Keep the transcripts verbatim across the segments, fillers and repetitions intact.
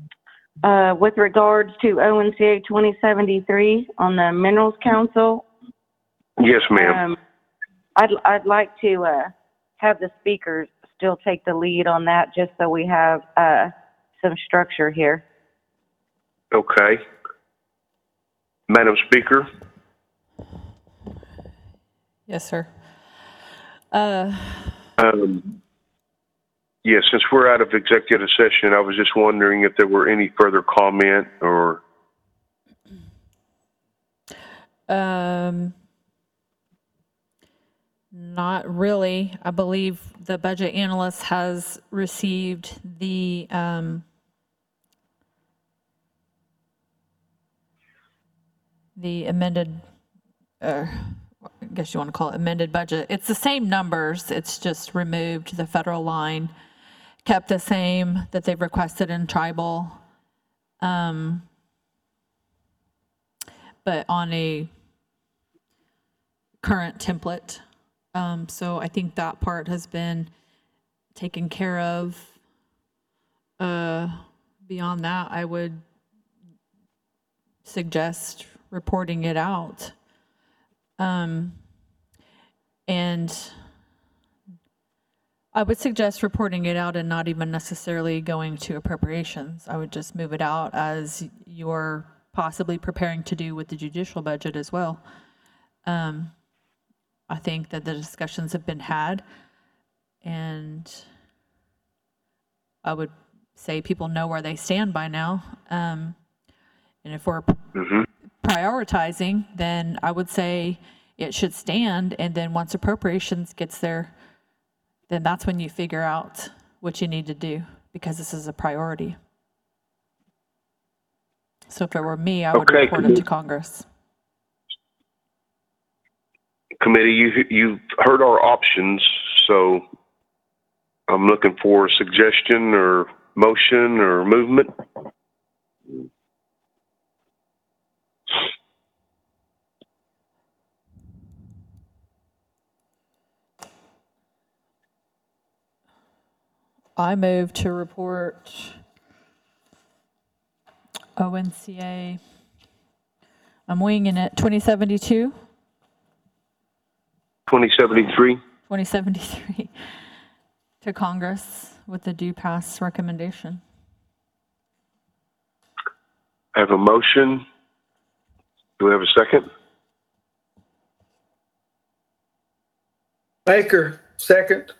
Uh, with regards to O N C A twenty seventy-three on the Minerals Council, Yes, ma'am. um, I'd, I'd like to uh, have the speakers still take the lead on that just so we have uh, some structure here. Okay. Madam Speaker? Yes, sir. Uh, Um, yeah, since we're out of executive session, I was just wondering if there were any further comment or... um, not really. I believe the budget analyst has received the, um, the amended, uh, I guess you want to call it amended budget. It's the same numbers. It's just removed the federal line, kept the same that they've requested in tribal. Um, but on a current template. Um, so I think that part has been taken care of. Uh, beyond that, I would suggest reporting it out. Um, and I would suggest reporting it out and not even necessarily going to appropriations. I would just move it out as you're possibly preparing to do with the judicial budget as well. Um, I think that the discussions have been had, and I would say people know where they stand by now. Um, and if we're Mm-hmm. prioritizing, then I would say it should stand, and then once appropriations gets there, then that's when you figure out what you need to do, because this is a priority. So if it were me, I would Okay. report it to Congress. Committee, you, you've heard our options, so I'm looking for a suggestion or motion or movement. I move to report O N C A, I'm winging it, twenty seventy-two, twenty seventy-three. twenty seventy-three to Congress with the due pass recommendation. I have a motion. Do we have a second? Baker, second.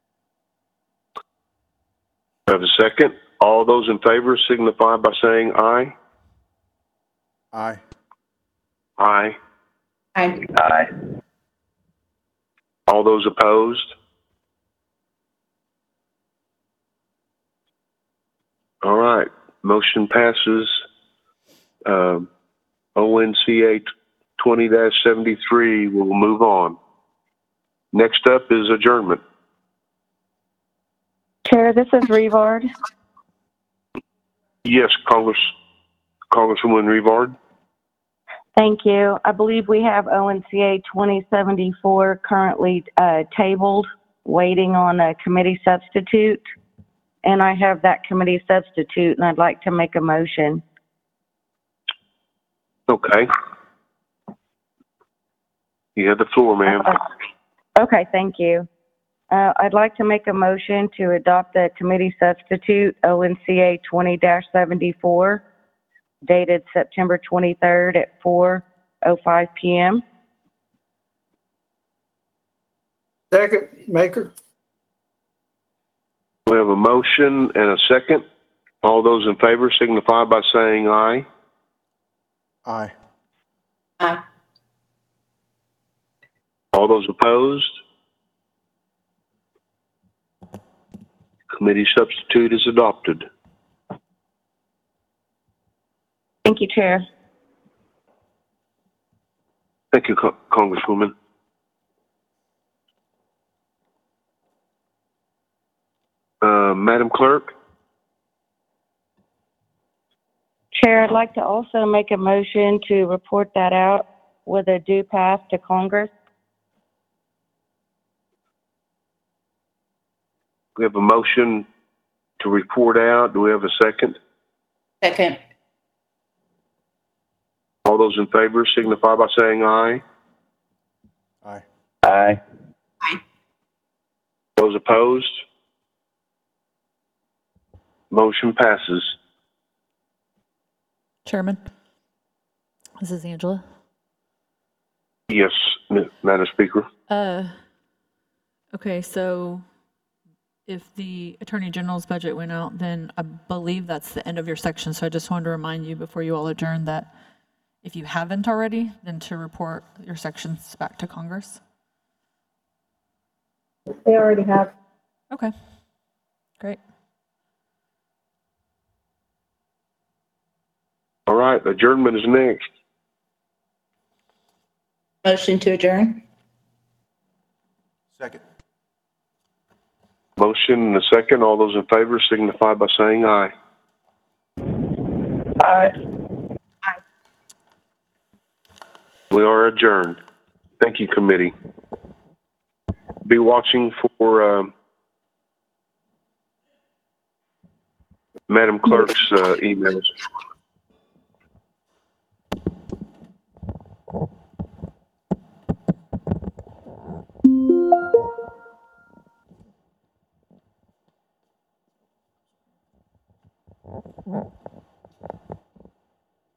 I have a second. All those in favor signify by saying aye. Aye. Aye. Aye. Aye. All those opposed? All right. Motion passes. Um, O N C A twenty seventy-three. We'll move on. Next up is adjournment. Chair, this is Revard. Yes, Congress, Congresswoman Revard. Thank you. I believe we have O N C A twenty seventy-four currently uh, tabled, waiting on a committee substitute. And I have that committee substitute, and I'd like to make a motion. Okay. You have the floor, ma'am. Uh, okay, thank you. Uh, I'd like to make a motion to adopt the committee substitute O N C A twenty seventy-four, dated September twenty-third at four oh five p m Second, Maker. We have a motion and a second. All those in favor signify by saying aye. Aye. Aye. All those opposed? Committee substitute is adopted. Thank you, Chair. Thank you, Co- Congresswoman. Uh, Madam Clerk? Chair, I'd like to also make a motion to report that out with a due pass to Congress. We have a motion to report out. Do we have a second? Second. All those in favor signify by saying aye. Aye. Aye. Aye. Those opposed? Motion passes. Chairman, this is Angela. Yes, M- Madam Speaker. Uh, okay, so if the Attorney General's budget went out, then I believe that's the end of your section. So I just wanted to remind you before you all adjourn that if you haven't already, then to report your sections back to Congress. They already have. Okay, great. All right, adjournment is next. Motion to adjourn. Second. Motion and a second. All those in favor signify by saying aye. Aye. We are adjourned. Thank you, committee. Be watching for um, Madam Clerk's uh, emails.